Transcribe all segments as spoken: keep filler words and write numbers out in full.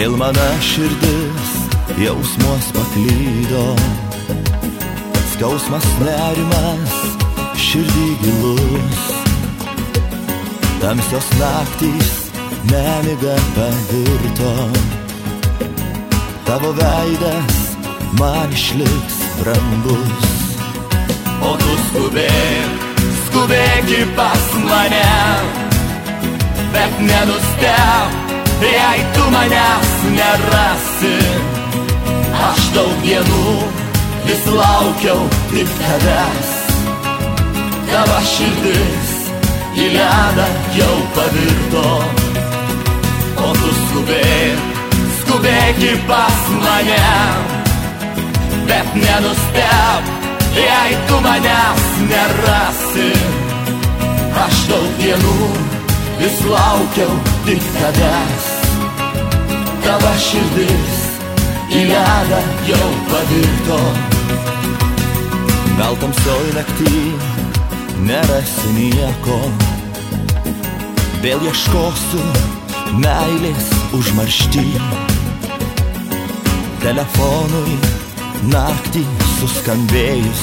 Vėl mano širdis jausmuos paklydo, skausmas nerimas širdį gilus, tamsios naktys nemiga pavirto, tavo veidas man išliks brangus. O tu skubėk, skubėk pas mane, bet nenusteb, jei tu manęs nerasi. Aš daug dienų vis laukiau tik tavęs, tavo širdis į ledą jau pavirto. O tu skubėk, skubėk pas mane, bet nenusteb, jei tu manęs nerasi. Aš daug dienų vis laukiau tik tavęs, tavo širdis į ledą jau pavirto. Gal tamsioj nakty nerasi nieko, vėl ieškosiu meilės užmaršty. Telefonui naktį suskambėjus,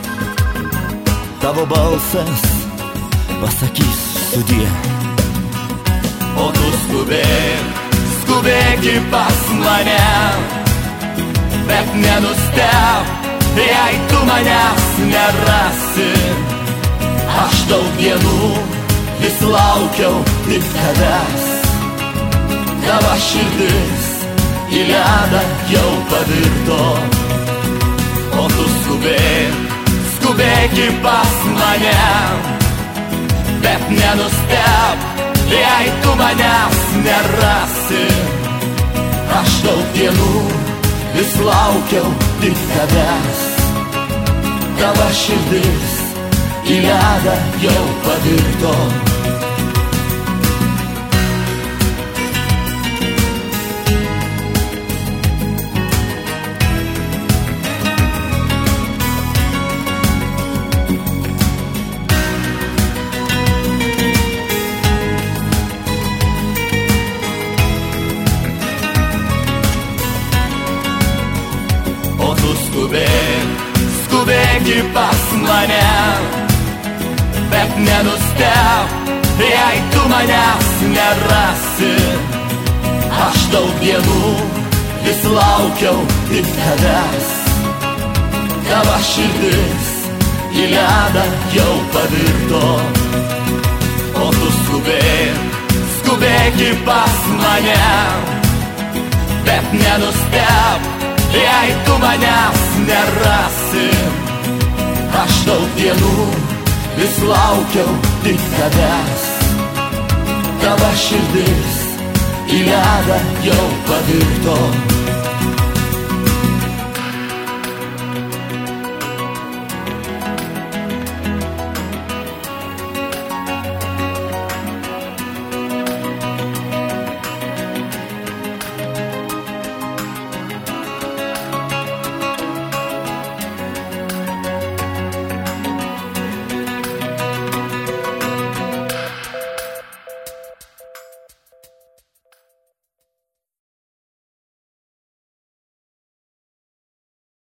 tavo balsas pasakys sudie. O tu skubėk, skubėk pas mane, bet nenusteb, jei tu manęs nerasi. Aš daug dienų vis laukiau tik tavęs, tavo širdis į ledą jau pavirto. O tu skubėk, skubėk pas mane, bet nenusteb, jei tu manęs nerasi. Aš daug dienų vis laukiau tik tavęs, tavo širdis į ledą jau pavirto. O tu skubėk, skubėk pas mane, bet nenusteb, jei tu manęs nerasi. Aš daug dienų vis laukiau tik tavęs, tavo širdis į ledą jau pavirto. O tu skubėk, skubėk pas mane, bet nenusteb, jei tu manęs nerasi. Aš daug dienų vis laukiau tik tavęs, tavo širdis į ledą jau pavirto.